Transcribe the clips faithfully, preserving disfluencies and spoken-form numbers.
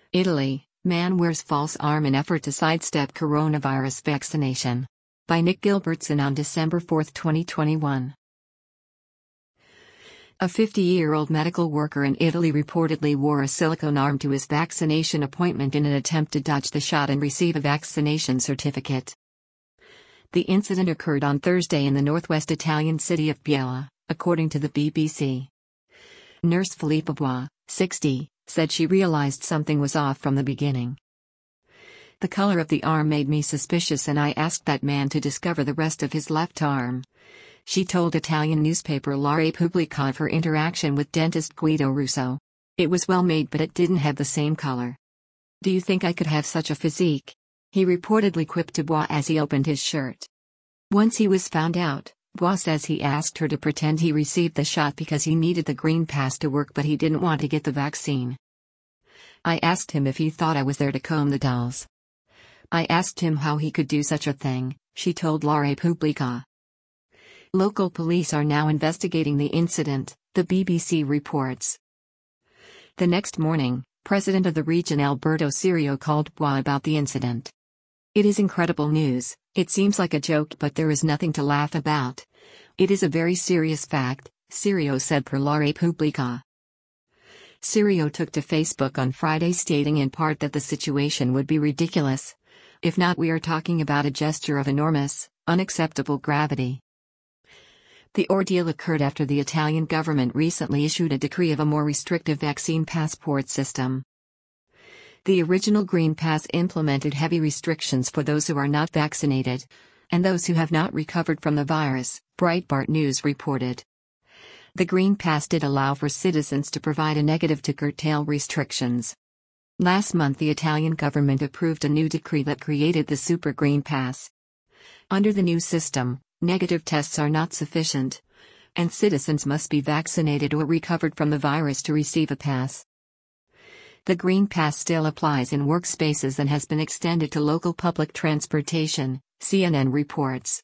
Italy, man wears false arm in effort to sidestep coronavirus vaccination. By Nick Gilbertson on December fourth, twenty twenty-one. A fifty-year-old medical worker in Italy reportedly wore a silicone arm to his vaccination appointment in an attempt to dodge the shot and receive a vaccination certificate. The incident occurred on Thursday in the northwest Italian city of Biella, according to the B B C. Nurse Filippa Bois, sixty, said she realized something was off from the beginning. The color of the arm made me suspicious and I asked that man to discover the rest of his left arm. She told Italian newspaper La Repubblica of her interaction with dentist Guido Russo. It was well made but it didn't have the same color. Do you think I could have such a physique? He reportedly quipped to Bois as he opened his shirt. Once he was found out, Bois says he asked her to pretend he received the shot because he needed the green pass to work but he didn't want to get the vaccine. I asked him if he thought I was there to comb the dolls. I asked him how he could do such a thing, she told La Repubblica. Local police are now investigating the incident, the B B C reports. The next morning, President of the region Alberto Cirio called Bois about the incident. It is incredible news. It seems like a joke but there is nothing to laugh about. It is a very serious fact, Cirio said per La Repubblica. Cirio took to Facebook on Friday stating in part that the situation would be ridiculous. If not, we are talking about a gesture of enormous, unacceptable gravity. The ordeal occurred after the Italian government recently issued a decree of a more restrictive vaccine passport system. The original Green Pass implemented heavy restrictions for those who are not vaccinated, and those who have not recovered from the virus, Breitbart News reported. The Green Pass did allow for citizens to provide a negative to curtail restrictions. Last month the Italian government approved a new decree that created the Super Green Pass. Under the new system, negative tests are not sufficient, and citizens must be vaccinated or recovered from the virus to receive a pass. The Green Pass still applies in workspaces and has been extended to local public transportation, C N N reports.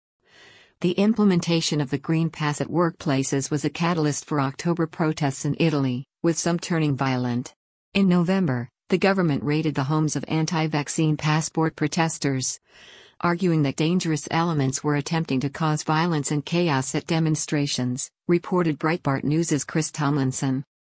The implementation of the Green Pass at workplaces was a catalyst for October protests in Italy, with some turning violent. In November, the government raided the homes of anti-vaccine passport protesters, arguing that dangerous elements were attempting to cause violence and chaos at demonstrations, reported Breitbart News' Chris Tomlinson.